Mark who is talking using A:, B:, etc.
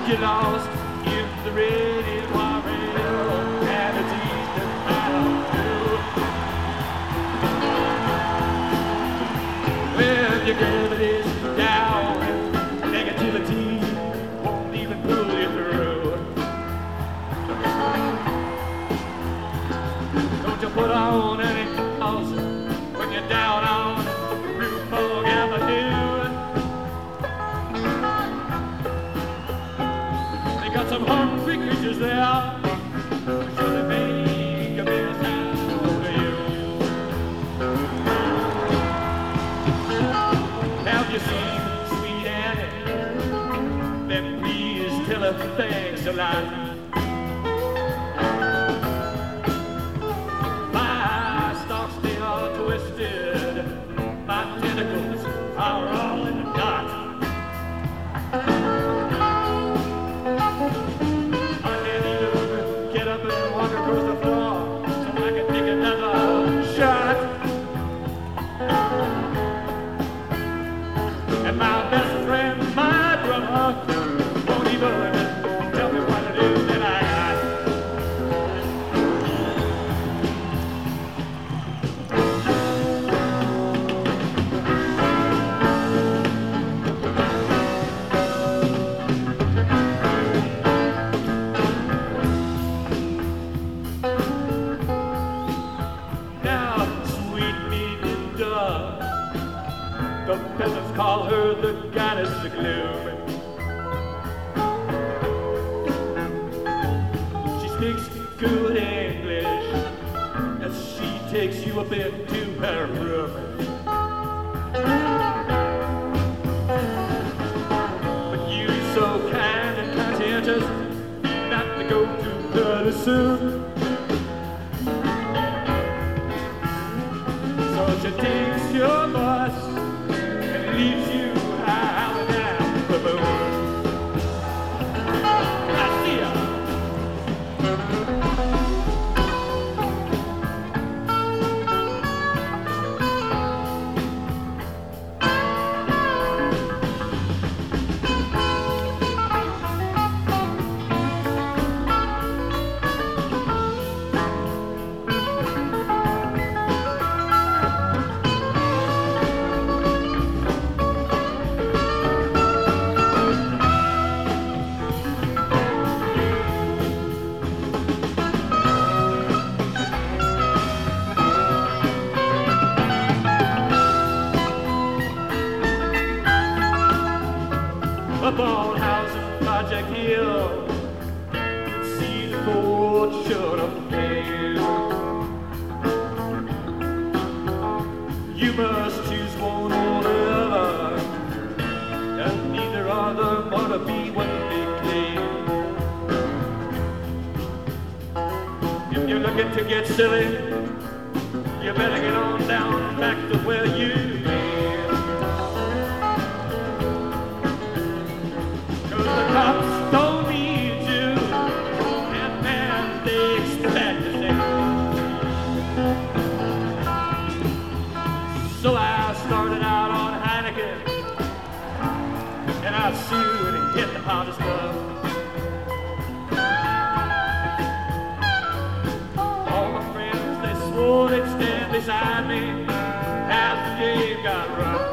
A: Get lost in the red rail, and it's easy bound to. When your gravity's down, negativity won't even pull you through. Don't you put on any clothes when you're down on Rupog Avenue. They got some hungry creatures there, so they make a mess out of you. Have you seen Sweet Annie? Then please tell her thanks a lot. My stalks, they are twisted. My tentacles are all in a knot. I can't even get up and walk across the floor so I can take another shot. And my best friend, my brother, won't even tell me what it is that I got. Now, sweet Melinda, the peasants call her the goddess of gloom. She speaks good English as she takes you up into her room. But you're so kind and conscientious not to go too bloody soon. So she takes your bus and leaves you howling down the moon. I see ya. Up on Housing Project Hill, see the cold shut up pale. You must choose one or the other, and neither of them ought to be what they claim. If you're looking to get silly, you better get on down back to where you came. The cops don't need you, and man, they expect the same. So I started out on Heineken, and I soon hit the hottest club. All my friends, they swore they'd stand beside me as the game got rough.